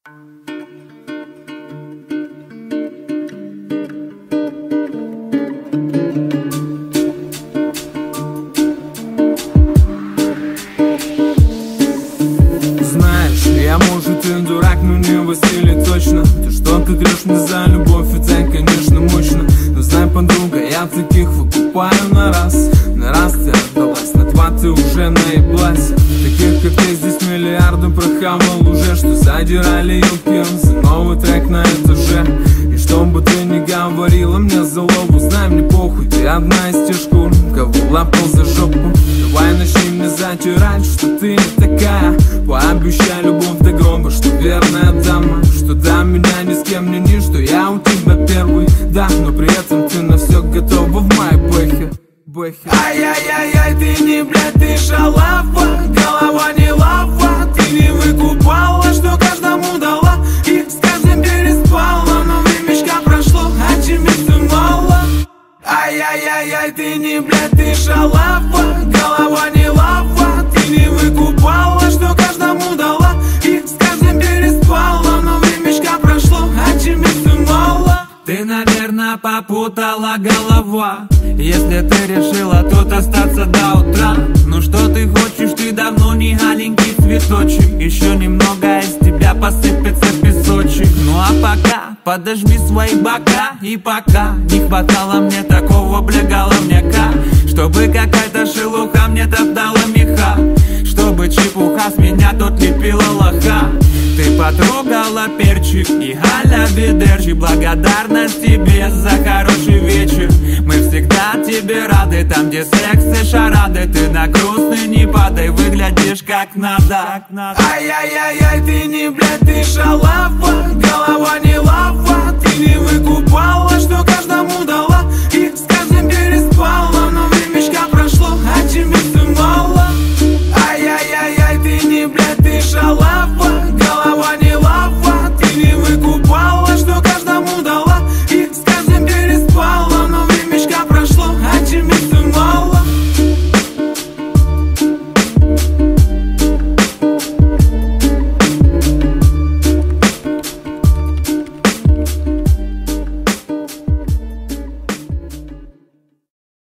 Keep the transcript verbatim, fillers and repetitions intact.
Знаешь, я может и дурак, но не Василий точно. Ты что-то трешь мне за любовь, и это, конечно, мощно. Но знай, подруга, я таких выкупаю на раз. На раз ты отдалась, на два ты уже наеблась. Таких, как ты, здесь миллиарды прохавал уже. Что задирали елки за новый трек на этаже. И что бы ты ни говорила мне за лову, знай, мне похуй, ты одна из тех шкур, кого лапал за жопу. Давай начни мне затирать, что ты не такая. Пообещай любовь до гроба, что верная дама. Что до меня ни с кем не ни, что я у тебя первый. Да, но при этом ты на все готова в моей бэхе. Ай-яй-яй-яй, ты не, блядь, ты шалава. Голова не лава, ты не выкупала, что каждому дала. И с каждым переспала, но времечко прошло, а тебе все мало. Ай-яй-яй-яй, ты не, блядь, ты шалава. Голова не лава, ты не выкупала, что каждому дала. И с каждым переспала, но времечко прошло, а тебе все мало. Ты, наверное, попутала голова, если ты решила тут остаться до утра. Ну что ты хочешь, ты давно не аленький цветочек. Еще немного из тебя посыпется песочек. Ну а пока подожми свои бока. И пока не хватало мне такого, бля, головняка, чтобы какая-то шелуха мне топтала меха, чтобы чепуха с меня тут лепила лоха. Ты потрогала перчик и аля ведерчик. Благодарность тебе за хороший вечер. Мы всегда тебе рады, там где секс и шарады. Ты на грустный не падай, выглядишь как надо. Ай-яй-яй-яй, ты не, блядь, ты шалава. Голова